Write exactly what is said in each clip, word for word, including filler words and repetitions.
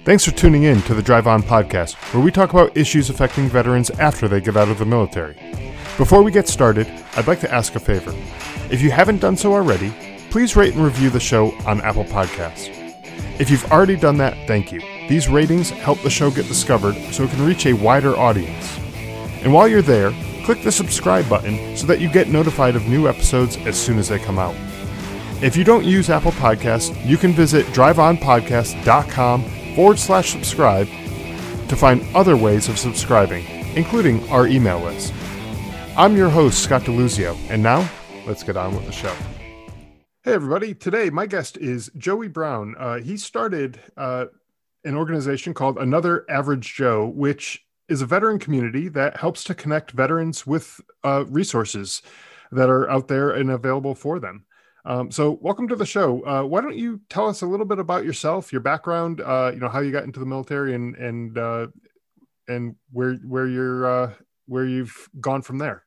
Thanks for tuning in to the Drive On podcast, where we talk about issues affecting veterans after they get out of the military. Before we get started, I'd like to ask a favor. If you haven't done so already, please rate and review the show on Apple Podcasts. If you've already done that, thank you. These ratings help the show get discovered so it can reach a wider audience. And while you're there, click the subscribe button so that you get notified of new episodes as soon as they come out. If you don't use Apple Podcasts, you can visit driveonpodcast.com forward slash subscribe to find other ways of subscribing, including our email list. I'm your host, Scott DeLuzio, and now let's get on with the show. Hey, everybody. Today, my guest is Joey Brown. Uh, he started uh, an organization called Another Average Joe, which is a veteran community that helps to connect veterans with uh, resources that are out there and available for them. Um, so welcome to the show. Uh, why don't you tell us a little bit about yourself, your background, uh, you know, how you got into the military and, and, uh, and where, where you're, uh, where you've gone from there.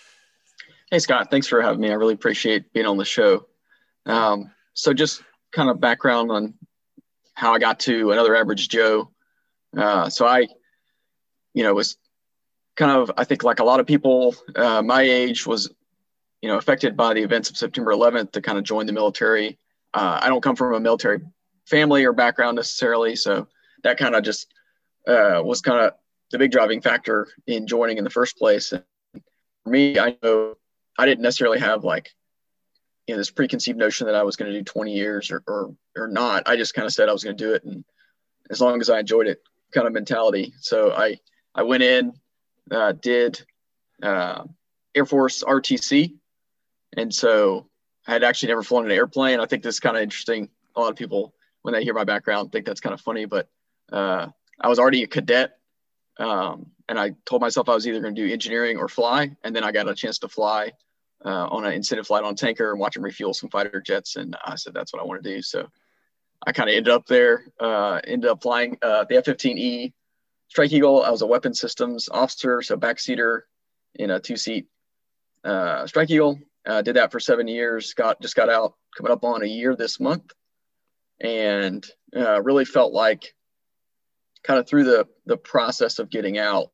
Hey, Scott, thanks for having me. I really appreciate being on the show. Um, so just kind of background on how I got to Another Average Joe. Uh, so I, you know, was kind of, I think like a lot of people, uh, my age was, you know, affected by the events of September eleventh to kind of join the military. Uh, I don't come from a military family or background necessarily. So that kind of just uh, was kind of the big driving factor in joining in the first place. And for me, I know I didn't necessarily have like, you know, this preconceived notion that I was going to do twenty years or, or, or not. I just kind of said I was going to do it. And as long as I enjoyed it kind of mentality. So I, I went in, uh, did uh, Air Force R T C. And so I had actually never flown an airplane. I think this is kind of interesting. A lot of people, when they hear my background, think that's kind of funny, but uh, I was already a cadet. Um, and I told myself I was either going to do engineering or fly. And then I got a chance to fly uh, on an incentive flight on a tanker and watch them refuel some fighter jets. And I said, that's what I want to do. So I kind of ended up there, uh, ended up flying uh, the F fifteen E Strike Eagle. I was a weapons systems officer, so backseater in a two-seat uh, Strike Eagle. Uh, did that for seven years, got just got out, coming up on a year this month, and uh, really felt like kind of through the, the process of getting out,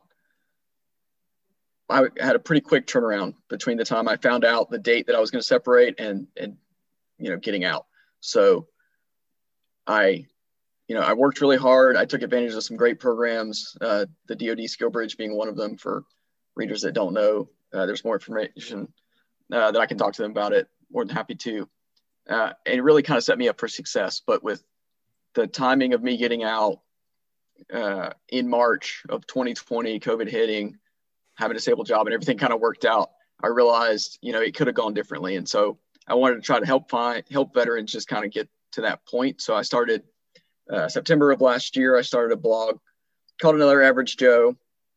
I had a pretty quick turnaround between the time I found out the date that I was going to separate and, and, you know, getting out. So I, you know, I worked really hard. I took advantage of some great programs, uh, the D O D Skill Bridge being one of them. For readers that don't know, uh, there's more information Uh, that I can talk to them about it. More than happy to. Uh, and it really kind of set me up for success. But with the timing of me getting out uh, in March of twenty twenty, COVID hitting, having a stable job and everything kind of worked out, I realized, you know, it could have gone differently. And so I wanted to try to help find, help veterans just kind of get to that point. So I started uh, September of last year, I started a blog called Another Average Joe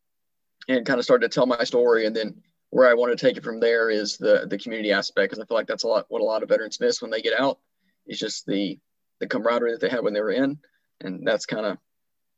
and kind of started to tell my story. And then where I want to take it from there is the the community aspect, because I feel like that's a lot what a lot of veterans miss when they get out. It's just the the camaraderie that they had when they were in, and that's kind of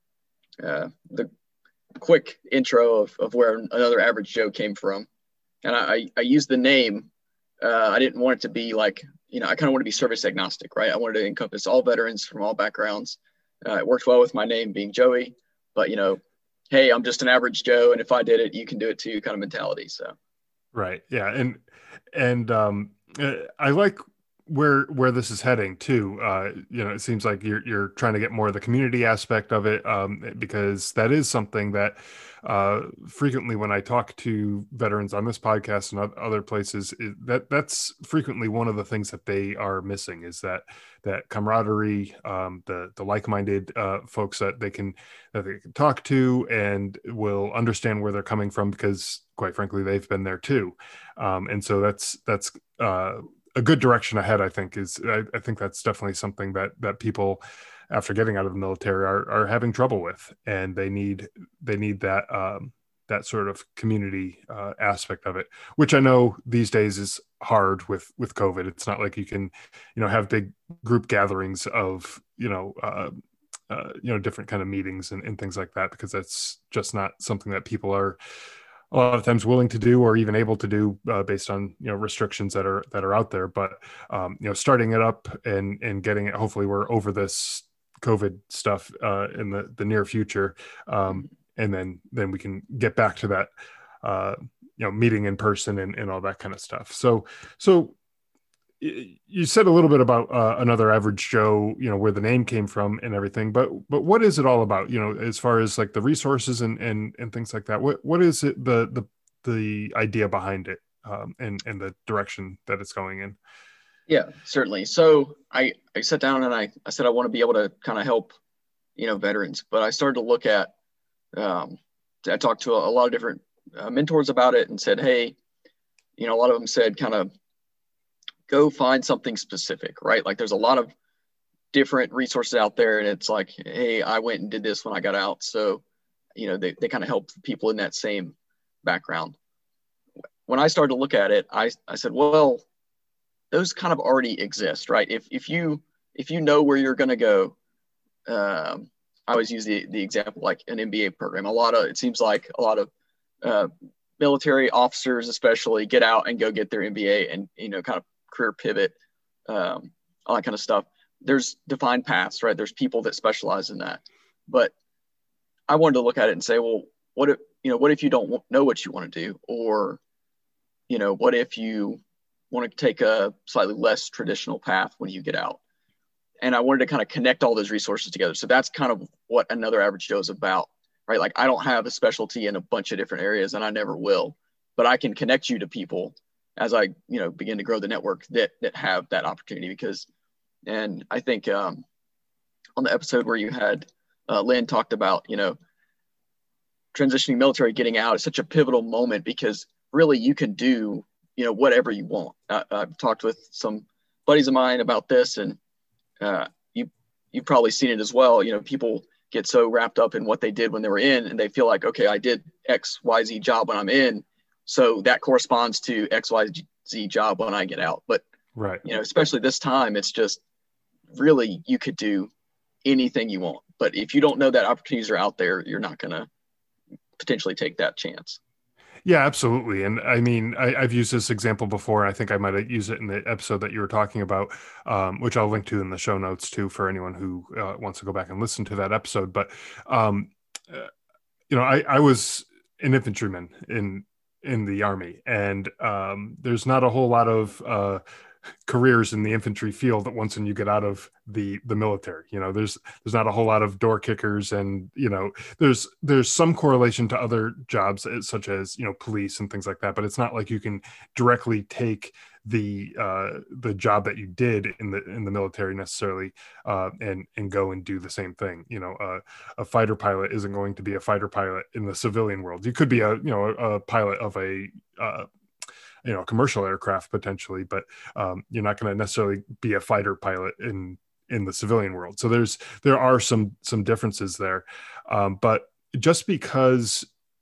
uh, the quick intro of, of where Another Average Joe came from. And I I, I used the name. Uh, I didn't want it to be like, you know, I kind of want to be service agnostic, right? I wanted to encompass all veterans from all backgrounds. Uh, it worked well with my name being Joey, but you know, hey, I'm just an average Joe, and if I did it, you can do it too, kind of mentality. So. Right. Yeah. And, and, um, I like where, where this is heading too. Uh, you know, it seems like you're, you're trying to get more of the community aspect of it, um, because that is something that, uh, frequently when I talk to veterans on this podcast and other places, is that that's frequently one of the things that they are missing, is that, that camaraderie, um, the, the like-minded, uh, folks that they can, that they can talk to and will understand where they're coming from, because quite frankly, they've been there too. Um, and so that's, that's, uh, a good direction ahead, I think is, I, I think that's definitely something that, that people after getting out of the military are, are having trouble with, and they need, they need that, um, that sort of community, uh, aspect of it, which I know these days is hard with, with COVID. It's not like you can, you know, have big group gatherings of, you know, uh, uh, you know, different kind of meetings and, and things like that, because that's just not something that people are a lot of times willing to do or even able to do uh, based on, you know, restrictions that are, that are out there. But, um, you know, starting it up and, and getting it, hopefully we're over this COVID stuff uh, in the, the near future. Um, and then, then we can get back to that, uh, you know, meeting in person and, and all that kind of stuff. So, so you said a little bit about uh, Another Average Joe, you know, where the name came from and everything, but, but what is it all about, you know, as far as like the resources and, and, and things like that? What, what is it, the, the, the idea behind it, um, and, and the direction that it's going in? Yeah, certainly. So I, I sat down and I, I said, I want to be able to kind of help, you know, veterans, but I started to look at, um, I talked to a, a lot of different uh, mentors about it and said, hey, you know, a lot of them said kind of go find something specific, right? Like there's a lot of different resources out there and it's like, hey, I went and did this when I got out. So, you know, they, they kind of help people in that same background. When I started to look at it, I, I said, well, those kind of already exist, right? If if you if you know where you're going to go, um, I always use the the example like an M B A program. A lot of it seems like a lot of uh, military officers, especially, get out and go get their M B A and you know kind of career pivot, um, all that kind of stuff. There's defined paths, right? There's people that specialize in that, but I wanted to look at it and say, well, what if you know what if you don't know what you want to do, or you know what if you want to take a slightly less traditional path when you get out. And I wanted to kind of connect all those resources together. So that's kind of what Another Average Joe is about, right? Like I don't have a specialty in a bunch of different areas and I never will, but I can connect you to people as I, you know, begin to grow the network that, that have that opportunity because, and I think um, on the episode where you had uh, Lynn talked about, you know, transitioning military, getting out is such a pivotal moment because really you can do you know, whatever you want. I, I've talked with some buddies of mine about this and uh, you, you've probably seen it as well. You know, people get so wrapped up in what they did when they were in and they feel like, okay, I did X, Y, Z job when I'm in. So that corresponds to X, Y, Z job when I get out. But, right. you know, especially this time, it's just really, you could do anything you want. But if you don't know that opportunities are out there, you're not going to potentially take that chance. Yeah, absolutely. And I mean, I, I've used this example before. I think I might have used it in the episode that you were talking about, um, which I'll link to in the show notes too, for anyone who uh, wants to go back and listen to that episode. But, um, uh, you know, I, I was an infantryman in, in the Army and um, there's not a whole lot of uh, careers in the infantry field that once and you get out of the the military, you know, there's there's not a whole lot of door kickers and you know there's there's some correlation to other jobs such as you know police and things like that, but it's not like you can directly take the uh the job that you did in the in the military necessarily uh and and go and do the same thing. You know, uh, a fighter pilot isn't going to be a fighter pilot in the civilian world. You could be a you know a pilot of a uh you know, commercial aircraft potentially, but um, you're not going to necessarily be a fighter pilot in, in the civilian world. So there's, there are some, some differences there. Um, but just because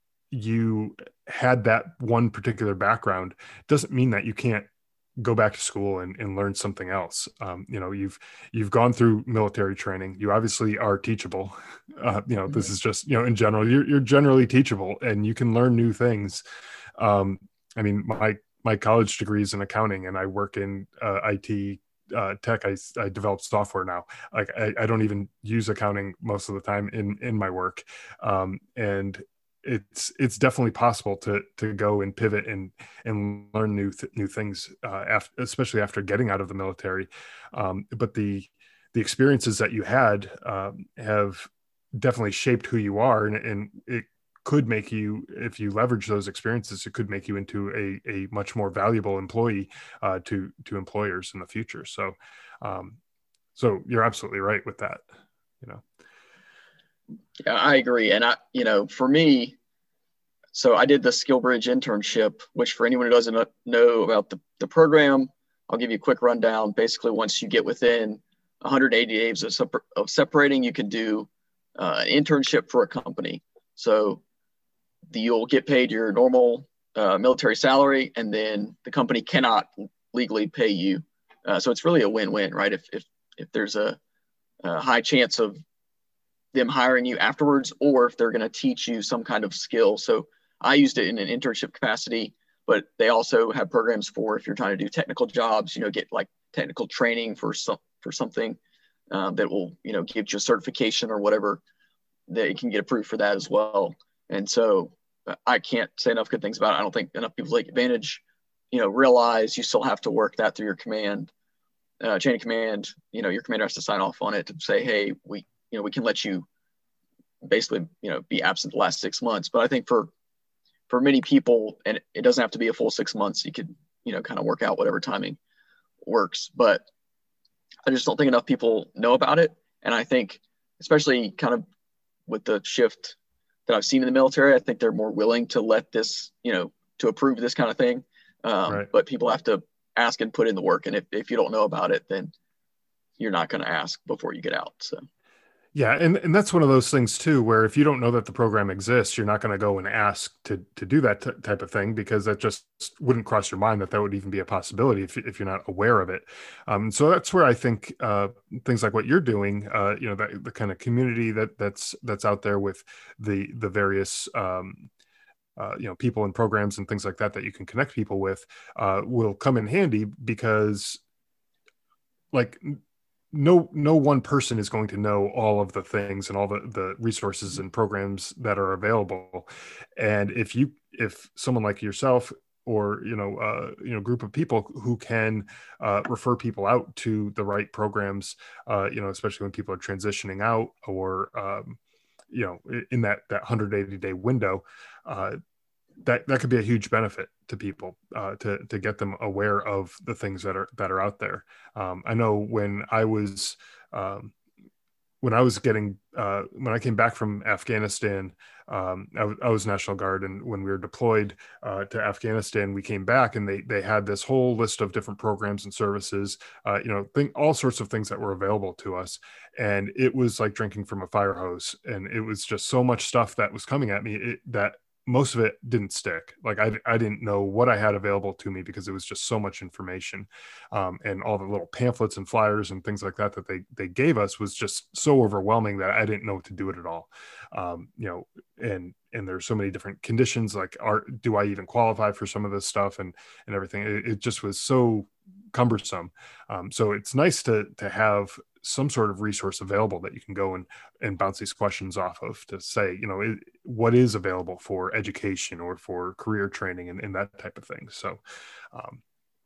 you had that one particular background doesn't mean that you can't go back to school and, and learn something else. Um, you know, you've, you've gone through military training. You obviously are teachable. Uh, you know, this is just, you know, in general, you're, you're generally teachable and you can learn new things. Um, I mean, my, my college degree is in accounting and I work in uh, I T uh, tech. I, I develop software now. Like I, I don't even use accounting most of the time in, in my work. Um, and it's, it's definitely possible to, to go and pivot and, and learn new, th- new things, uh, after, especially after getting out of the military. Um, but the, the experiences that you had um, have definitely shaped who you are. And, and it could make you, if you leverage those experiences, it could make you into a, a much more valuable employee uh, to, to employers in the future. So, um, so you're absolutely right with that, you know? Yeah, I agree. And I, you know, for me, so I did the SkillBridge internship, which for anyone who doesn't know about the, the program, I'll give you a quick rundown. Basically, once you get within one hundred eighty days of, separ- of separating, you can do uh, an internship for a company. So you'll get paid your normal uh, military salary, and then the company cannot legally pay you. Uh, so it's really a win-win, right? If if if there's a, a high chance of them hiring you afterwards, or if they're going to teach you some kind of skill. So I used it in an internship capacity, but they also have programs for if you're trying to do technical jobs, you know, get like technical training for some for something. um, that will, you know, give you a certification or whatever, that you can get approved for that as well. And so uh, I can't say enough good things about it. I don't think enough people take advantage, you know, realize you still have to work that through your command, uh, chain of command. You know, your commander has to sign off on it to say, hey, we, you know, we can let you basically, you know, be absent the last six months. But I think for, for many people, and it doesn't have to be a full six months, you could, you know, kind of work out whatever timing works. But I just don't think enough people know about it. And I think, especially kind of with the shift that I've seen in the military, I think they're more willing to let this, you know, to approve this kind of thing. Um, Right. But people have to ask and put in the work. And if, if you don't know about it, then you're not going to ask before you get out. So. Yeah, and, and that's one of those things too, where if you don't know that the program exists, you're not going to go and ask to to do that t- type of thing, because that just wouldn't cross your mind that that would even be a possibility if, if you're not aware of it. Um, so that's where I think uh, things like what you're doing, uh, you know, that, the kind of community that that's that's out there with the the various um, uh, you know, people and programs and things like that that you can connect people with uh, will come in handy, because like no no one person is going to know all of the things and all the the resources and programs that are available. And if you if someone like yourself, or you know uh you know group of people who can uh refer people out to the right programs, uh you know especially when people are transitioning out, or um you know in that that one hundred eighty day window, uh that that could be a huge benefit to people, uh, to to get them aware of the things that are that are out there. Um, I know when I was um, when I was getting uh, when I came back from Afghanistan, um, I, w- I was National Guard, and when we were deployed uh, to Afghanistan, we came back and they they had this whole list of different programs and services, uh, you know, think, all sorts of things that were available to us, and it was like drinking from a fire hose, and it was just so much stuff that was coming at me, it, that most of it didn't stick. Like I, I didn't know what I had available to me, because it was just so much information, um, and all the little pamphlets and flyers and things like that that they they gave us was just so overwhelming that I didn't know what to do with it all. Um, you know, and and there's so many different conditions. Like, are do I even qualify for some of this stuff and and everything? It, it just was so cumbersome. Um, so it's nice to to have some sort of resource available that you can go and and bounce these questions off of, to say, you know, it, what is available for education or for career training, and, and that type of thing. So, um,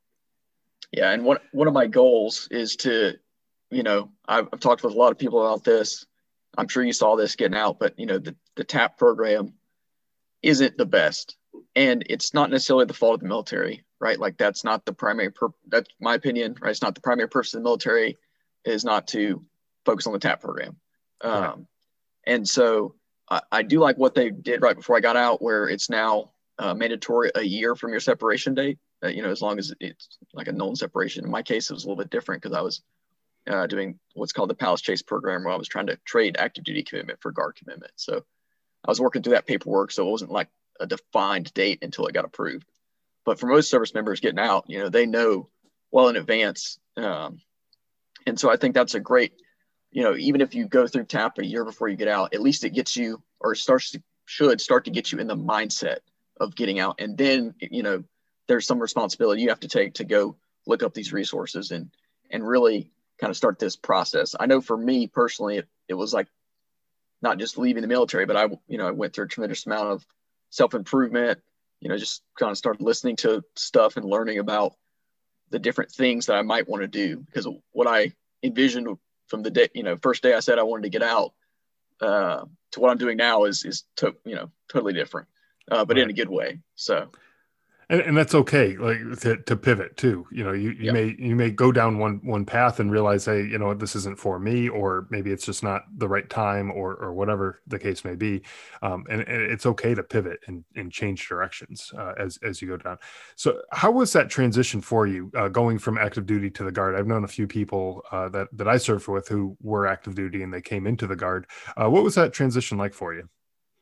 Yeah. And one, one of my goals is to, you know, I've, I've talked with a lot of people about this. I'm sure you saw this getting out, but you know, the, the TAP program isn't the best, and it's not necessarily the fault of the military, right? Like that's not the primary, pur- that's my opinion, right? It's not the primary purpose of the military is not to focus on the TAP program. Um, right. And so I, I do like what they did right before I got out, where it's now uh, mandatory a year from your separation date, uh, you know, as long as it's like a known separation. In my case, it was a little bit different because I was uh, doing what's called the Palace Chase program, where I was trying to trade active duty commitment for guard commitment. So I was working through that paperwork. So it wasn't like a defined date until it got approved. But for most service members getting out, you know, they know well in advance. Um, and so I think that's a great, you know, even if you go through TAP a year before you get out, at least it gets you, or starts to, should start to get you in the mindset of getting out. And then, you know, there's some responsibility you have to take to go look up these resources and, and really kind of start this process. I know for me personally, it, it was like not just leaving the military, but I, you know, I went through a tremendous amount of self-improvement, you know, just kind of started listening to stuff and learning about the different things that I might want to do, because what I envisioned from the day, you know, first day I said I wanted to get out, uh, to what I'm doing now is, is, to, you know, totally different, uh, but Right. in a good way. So, And, and that's okay, like to, to pivot too. You know, you, you yeah. may you may go down one one path and realize, hey, you know what, this isn't for me, or maybe it's just not the right time, or or whatever the case may be. Um, and, and it's okay to pivot and, and change directions uh, as as you go down. So, how was that transition for you, uh, going from active duty to the Guard? I've known a few people uh, that that I served with who were active duty and they came into the Guard. Uh, what was that transition like for you?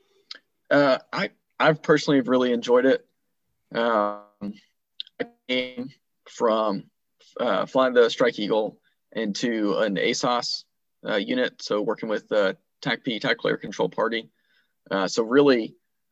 Uh, I, I've personally really enjoyed it. Um, I came from uh, flying the Strike Eagle into an A S O S uh, unit, so working with the T A C P, Tactical Air Control Party. Uh, so really,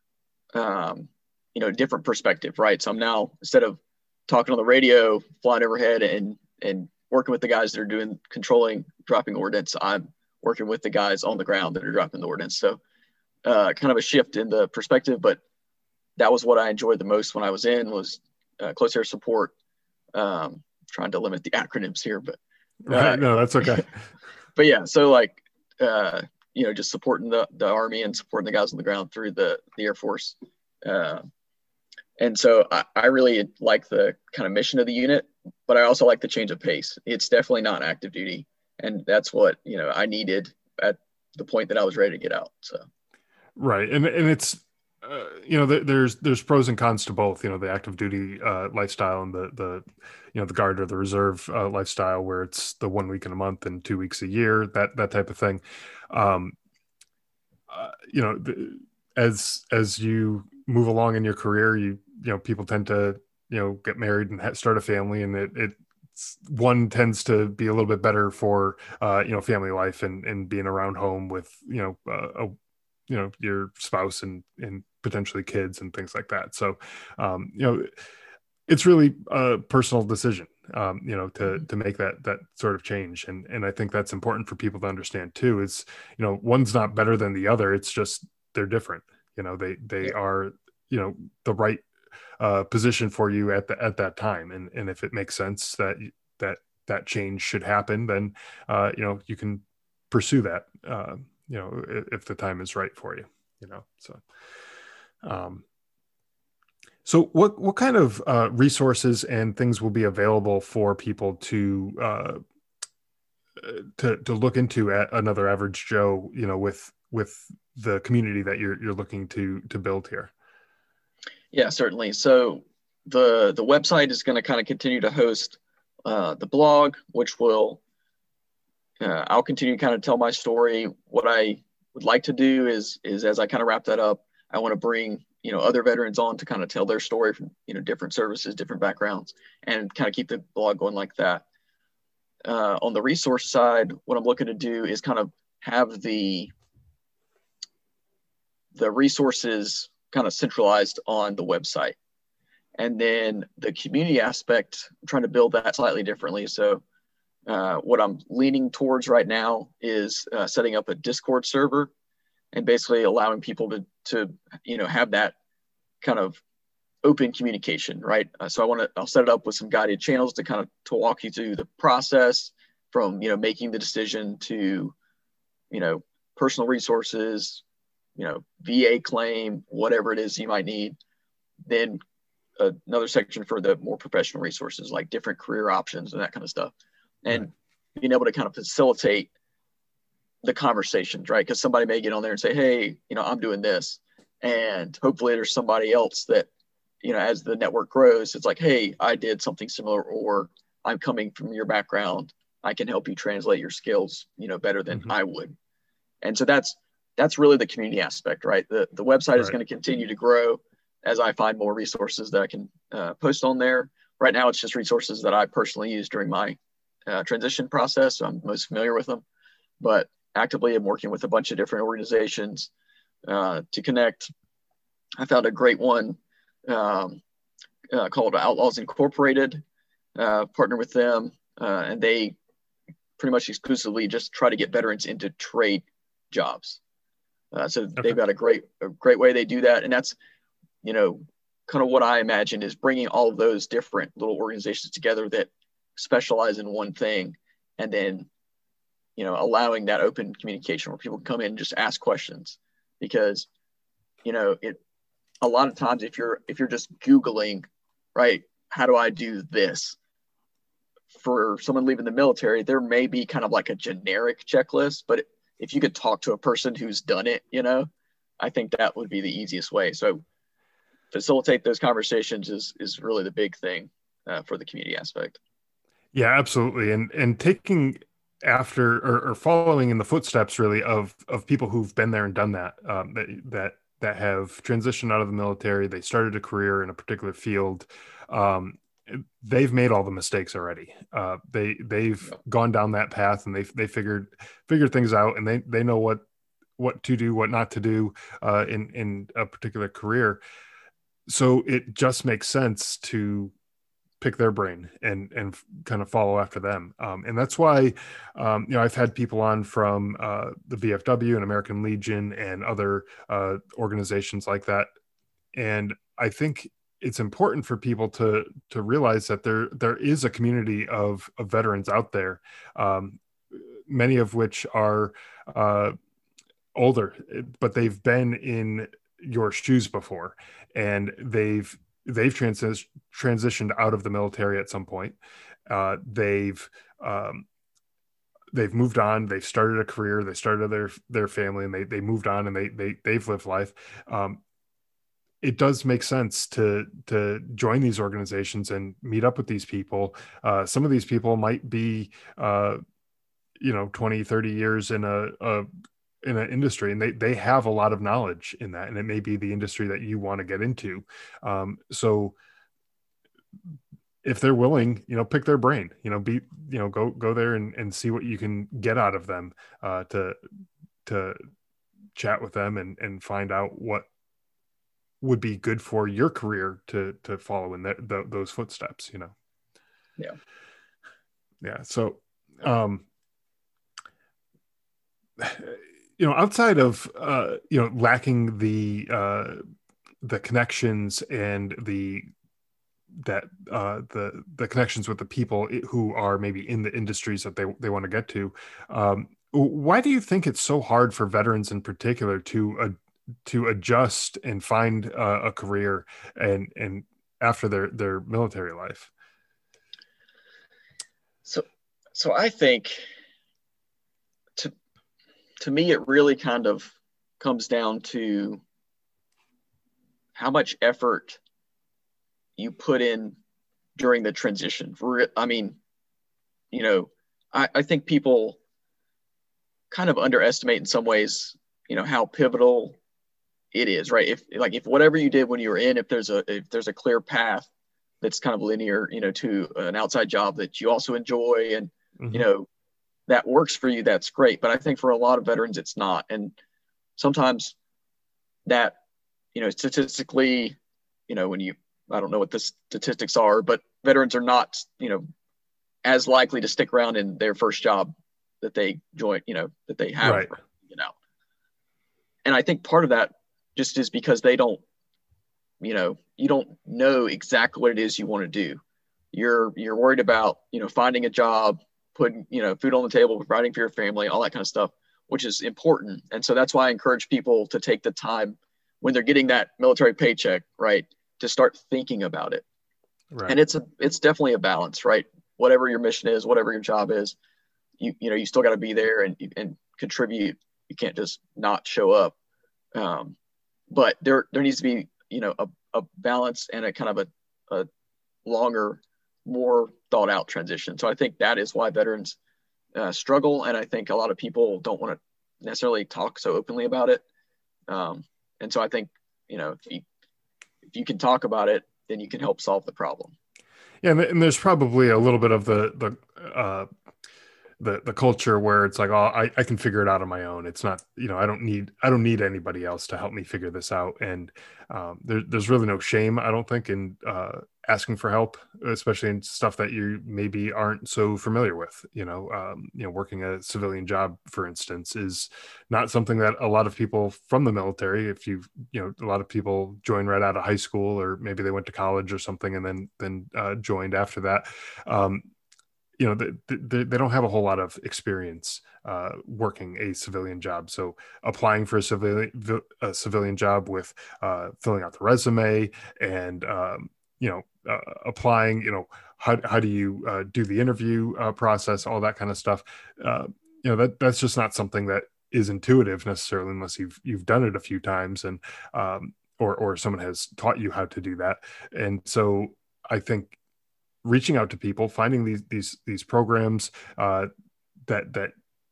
um, you know, different perspective, right? So I'm now, instead of talking on the radio, flying overhead and and working with the guys that are doing controlling dropping ordnance. I'm working with the guys on the ground that are dropping the ordnance. So uh, kind of a shift in the perspective, but that was what I enjoyed the most when I was in was uh, close air support. Um, trying to limit the acronyms here, but uh, right. No, that's okay. But yeah, so like, uh, you know, just supporting the, the Army and supporting the guys on the ground through the, the Air Force. Uh, and so I, I really like the kind of mission of the unit, but I also like the change of pace. It's definitely not active duty. And that's what, you know, I needed at the point that I was ready to get out. So. Right. And, and it's, uh, you know, there's, there's pros and cons to both, you know, the active duty uh, lifestyle and the, the, you know, the guard or the reserve uh, lifestyle where it's the one week in a month and two weeks a year, that, that type of thing. Um, uh, you know, the, as, as you move along in your career, you, you know, people tend to, you know, get married and ha- start a family, and it, it one tends to be a little bit better for, uh, you know, family life and, and being around home with, you know, uh, a, you know, your spouse and, and potentially kids and things like that. So, um, you know, it's really a personal decision, um, you know, to, to make that, that sort of change. And, and I think that's important for people to understand too, is, you know, one's not better than the other. It's just, they're different. You know, they, they Yeah. are, you know, the right uh, position for you at the, at that time. And, and if it makes sense that, that, that change should happen, then, uh, you know, you can pursue that, uh, you know, if, if the time is right for you, you know, so, um, so what, what kind of uh, resources and things will be available for people to, uh, to, to look into at Another Average Joe, you know, with, with the community that you're, you're looking to, to build here? Yeah, certainly. So the, the website is going to kind of continue to host uh, the blog, which will, uh, I'll continue to kind of tell my story. What I would like to do is, is as I kind of wrap that up, I want to bring, you know, other veterans on to kind of tell their story from, you know, different services, different backgrounds, and kind of keep the blog going like that. Uh, on the resource side, what I'm looking to do is kind of have the, the resources kind of centralized on the website. And then the community aspect, I'm trying to build that slightly differently. So uh, what I'm leaning towards right now is uh, setting up a Discord server and basically allowing people to, to, you know, have that kind of open communication, right? Uh, so I want to, I'll set it up with some guided channels to kind of, to walk you through the process from, you know, making the decision to, you know, personal resources, you know, V A claim, whatever it is you might need. Then uh, another section for the more professional resources, like different career options and that kind of stuff. And right. being able to kind of facilitate the conversations, right? Because somebody may get on there and say, hey, you know, I'm doing this. And hopefully there's somebody else that, you know, as the network grows, it's like, hey, I did something similar, or I'm coming from your background. I can help you translate your skills, you know, better than mm-hmm. I would. And so that's, that's really the community aspect, right? The, the website right. is going to continue to grow as I find more resources that I can uh, post on there. Right now, it's just resources that I personally use during my uh, transition process. So I'm most familiar with them, but actively I'm working with a bunch of different organizations uh, to connect. I found a great one um, uh, called Outlaws Incorporated, uh, partner with them, uh, and they pretty much exclusively just try to get veterans into trade jobs. Uh, so okay. they've got a great, a great way they do that. And that's, you know, kind of what I imagine is bringing all of those different little organizations together that specialize in one thing, and then, you know, allowing that open communication where people can come in and just ask questions. Because, you know, it, a lot of times if you're, if you're just Googling, right, how do I do this? For someone leaving the military, there may be kind of like a generic checklist, but if you could talk to a person who's done it, you know, I think that would be the easiest way. So facilitate those conversations is, is really the big thing uh, for the community aspect. Yeah, absolutely. And, and taking after or, or following in the footsteps really of, of people who've been there and done that, um, that, that, that have transitioned out of the military, they started a career in a particular field. Um, they've made all the mistakes already. Uh, they, they've yeah. gone down that path, and they they figured, figured things out, and they, they know what, what to do, what not to do uh, in, in a particular career. So it just makes sense to pick their brain and and kind of follow after them. Um, and that's why, um, you know, I've had people on from uh, the V F W and American Legion and other uh, organizations like that. And I think it's important for people to to realize that there there is a community of, of veterans out there, um, many of which are uh, older, but they've been in your shoes before, and they've they've transi- transitioned out of the military at some point. Uh, they've um, they've moved on. They've started a career. They started their their family, and they they moved on, and they they they've lived life. Um, it does make sense to to join these organizations and meet up with these people. Uh, some of these people might be, uh, you know, twenty, thirty years in a, a in an industry, and they they have a lot of knowledge in that, and it may be the industry that you want to get into. Um, so if they're willing, you know, pick their brain, you know, be, you know, go, go there and, and see what you can get out of them, uh, to, to chat with them and, and find out what would be good for your career to, to follow in that, the, those footsteps, you know? Yeah. Yeah. So, um, you know, outside of, uh, you know, lacking the, uh, the connections and the, that uh, the the connections with the people who are maybe in the industries that they, they want to get to. Um, why do you think it's so hard for veterans in particular to uh, to adjust and find uh, a career and and after their their military life? So, so I think to to me it really kind of comes down to how much effort you put in during the transition. I mean, you know, I, I think people kind of underestimate in some ways, you know, how pivotal it is, right? If like, if whatever you did when you were in, if there's a, if there's a clear path that's kind of linear, you know, to an outside job that you also enjoy and, mm-hmm. you know, that works for you, that's great. But I think for a lot of veterans, it's not. And sometimes that, you know, statistically, you know, when you, I don't know what the statistics are, but veterans are not, you know, as likely to stick around in their first job that they join, you know, that they have, right. you know. And I think part of that just is because they don't, you know, you don't know exactly what it is you want to do. You're, you're worried about, you know, finding a job, putting, you know, food on the table, providing for your family, all that kind of stuff, which is important. And so that's why I encourage people to take the time when they're getting that military paycheck, right, to start thinking about it. Right. And it's a, it's definitely a balance, right? Whatever your mission is, whatever your job is, you, you know, you still got to be there and, and contribute. You can't just not show up. Um, but there, there needs to be, you know, a, a balance and a kind of a, a longer, more thought out transition. So I think that is why veterans uh, struggle. And I think a lot of people don't want to necessarily talk so openly about it. Um, and so I think, you know, if you, if you can talk about it, then you can help solve the problem. Yeah. And there's probably a little bit of the, the, uh, the, the culture where it's like, oh, I, I can figure it out on my own. It's not, you know, I don't need, I don't need anybody else to help me figure this out. And um, there, there's really no shame, I don't think, in uh, asking for help, especially in stuff that you maybe aren't so familiar with. You know, um, you know, working a civilian job, for instance, is not something that a lot of people from the military, if you, you know, a lot of people join right out of high school, or maybe they went to college or something and then, then uh, joined after that. Um, you know, they, they, they don't have a whole lot of experience uh, working a civilian job. So applying for a civilian, a civilian job with uh, filling out the resume and, um, you know, uh, applying, you know, how, how do you uh, do the interview uh, process, all that kind of stuff. Uh, you know, that that's just not something that is intuitive necessarily, unless you've, you've done it a few times and, um, or, or someone has taught you how to do that. And so I think reaching out to people, finding these these these programs uh, that that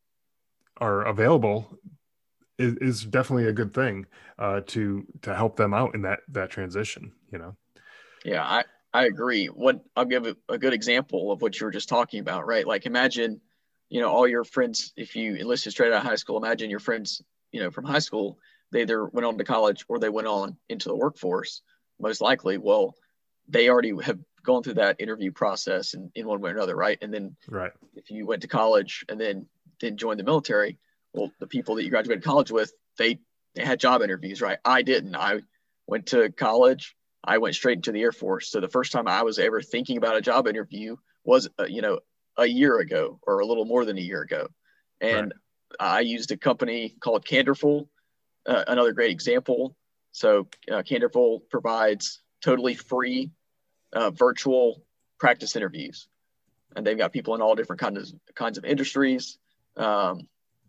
are available is, is definitely a good thing uh, to to help them out in that that transition. You know. Yeah, I I agree. What I'll give a, a good example of what you were just talking about, right? Like imagine, you know, all your friends. If you enlisted straight out of high school, imagine your friends, you know, from high school, they either went on to college or they went on into the workforce. Most likely, well, they already have gone through that interview process in, in one way or another, right? And then Right. if you went to college and then then joined the military, well, the people that you graduated college with, they they had job interviews, right? I didn't. I went to college. I went straight into the Air Force. So the first time I was ever thinking about a job interview was, uh, you know, a year ago or a little more than a year ago. And right. I used a company called Canderful, uh, another great example. So uh, Canderful provides totally free uh, virtual practice interviews. And they've got people in all different kinds of, kinds of industries. Um,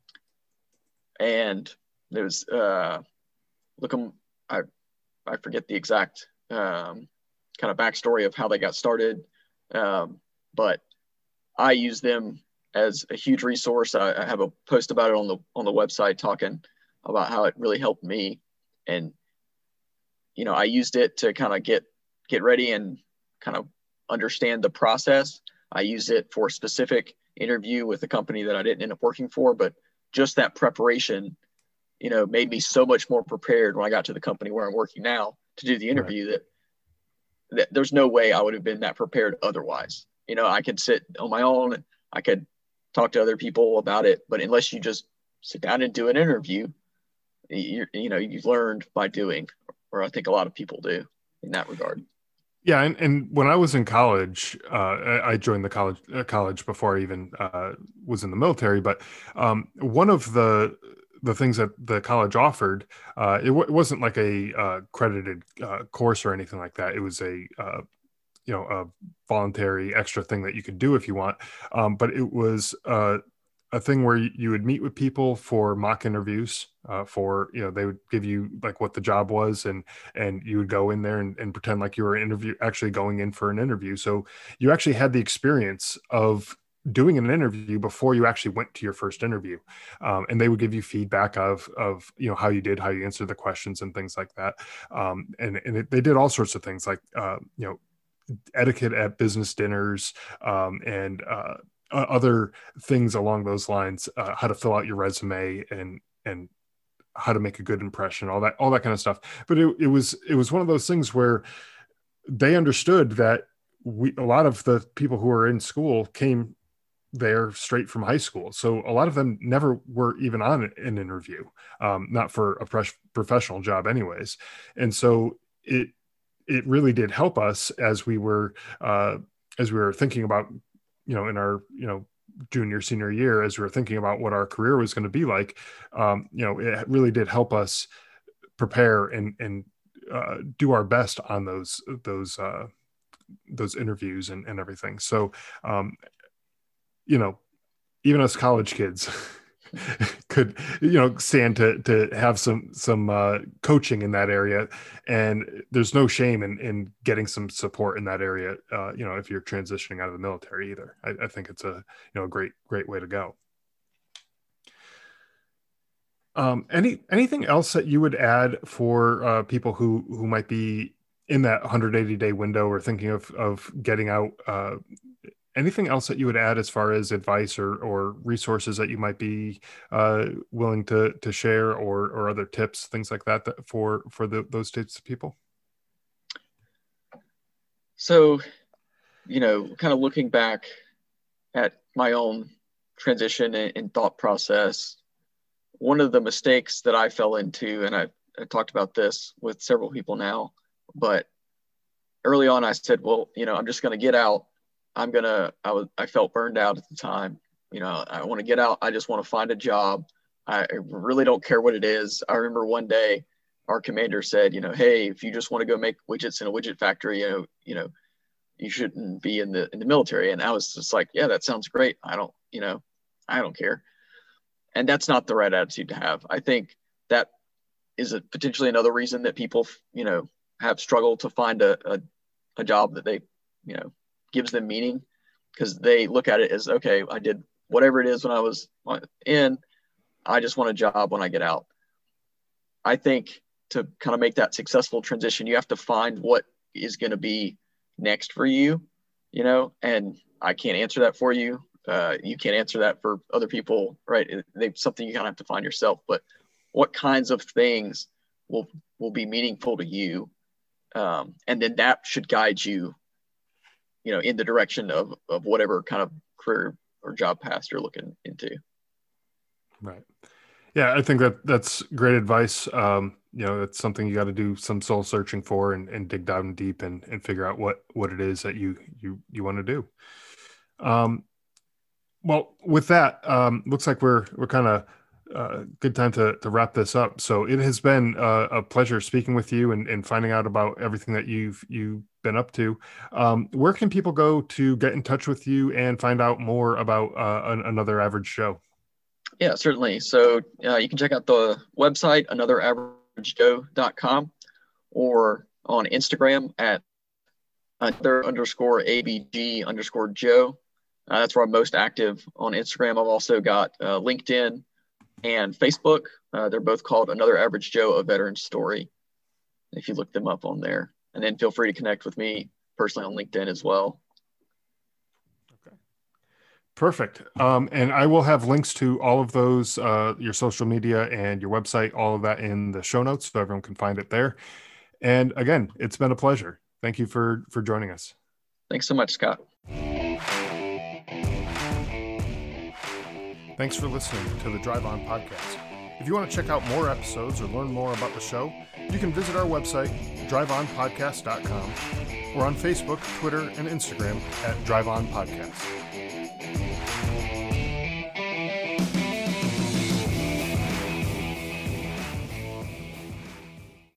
and there's, uh, look, I, I forget the exact um, kind of backstory of how they got started. Um, but I use them as a huge resource. I, I have a post about it on the, on the website talking about how it really helped me. And, you know, I used it to kind of get, get ready and kind of understand the process. I used it for a specific interview with a company that I didn't end up working for, but just that preparation, you know, made me so much more prepared when I got to the company where I'm working now to do the interview. Right. that, that there's no way I would have been that prepared otherwise. You know, I could sit on my own, I could talk to other people about it, but unless you just sit down and do an interview, you you know, you've learned by doing, or I think a lot of people do in that regard. Yeah, and, and when I was in college, uh, I joined the college uh, college before I even uh, was in the military. But um, one of the the things that the college offered, uh, it, w- it wasn't like a uh, credited uh, course or anything like that. It was a uh, you know a voluntary extra thing that you could do if you want. Um, but it was uh, a thing where you would meet with people for mock interviews. Uh, for, you know, they would give you like what the job was, and and you would go in there and, and pretend like you were interview actually going in for an interview. So you actually had the experience of doing an interview before you actually went to your first interview, um, and they would give you feedback of of you know how you did, how you answered the questions and things like that. Um, and and it, they did all sorts of things like uh, you know etiquette at business dinners, um, and uh, other things along those lines, uh, how to fill out your resume and and how to make a good impression, all that, all that kind of stuff. But it, it was, it was one of those things where they understood that we, a lot of the people who were in school came there straight from high school. So a lot of them never were even on an interview, um, not for a pres- professional job anyways. And so it, it really did help us as we were, uh, as we were thinking about, you know, in our, you know, junior, senior year, as we were thinking about what our career was going to be like, um, you know, it really did help us prepare and, and uh, do our best on those, those, uh, those interviews and, and everything. So, um, you know, even us college kids could, you know, stand to, to have some, some uh, coaching in that area. And there's no shame in, in getting some support in that area. Uh, you know, if you're transitioning out of the military either, I, I think it's a, you know, a great, great way to go. Um, any, anything else that you would add for uh, people who, who might be in that one hundred eighty day window or thinking of, of getting out? Uh, anything else that you would add as far as advice or, or resources that you might be uh, willing to, to share, or, or other tips, things like that, that for, for the, those types of people? So, you know, kind of looking back at my own transition and, and thought process, one of the mistakes that I fell into, and I, I talked about this with several people now, but early on I said, well, you know, I'm just going to get out. I'm going to, I was, I felt burned out at the time. You know, I want to get out. I just want to find a job. I really don't care what it is. I remember one day our commander said, you know, hey, if you just want to go make widgets in a widget factory, you know, you know, you shouldn't be in the, in the military. And I was just like, yeah, that sounds great. I don't, you know, I don't care. And that's not the right attitude to have. I think that is a, potentially another reason that people, you know, have struggled to find a, a, a job that they, you know, gives them meaning, because they look at it as, okay, I did whatever it is when I was in, I just want a job when I get out. I think to kind of make that successful transition, you have to find what is going to be next for you, you know, and I can't answer that for you. Uh, you can't answer that for other people, right? It's something you kind of have to find yourself, but what kinds of things will, will be meaningful to you. Um, and then that should guide you you know, in the direction of, of whatever kind of career or job path you're looking into. Right. Yeah, I think that that's great advice. Um, you know, it's something you got to do some soul searching for, and, and dig down deep and, and figure out what, what it is that you, you, you want to do. Um, well, with that, um, looks like we're, we're kind of uh, good time to, to wrap this up. So it has been uh, a pleasure speaking with you and, and finding out about everything that you've, you've been up to. Um, where can people go to get in touch with you and find out more about uh, an, Another Average Joe? Yeah, certainly. So uh, you can check out the website, another average joe dot com, or on Instagram at another underscore abg underscore joe. Uh, that's where I'm most active on Instagram. I've also got uh, LinkedIn and Facebook. Uh, they're both called Another Average Joe, A Veteran Story, if you look them up on there. And then feel free to connect with me personally on LinkedIn as well. Perfect. Um, and I will have links to all of those, uh, your social media and your website, all of that in the show notes so everyone can find it there. And again, it's been a pleasure. Thank you for, for joining us. Thanks so much, Scott. Thanks for listening to the Drive On Podcast. If you want to check out more episodes or learn more about the show, you can visit our website, drive on podcast dot com, or on Facebook, Twitter, and Instagram at Drive On Podcast.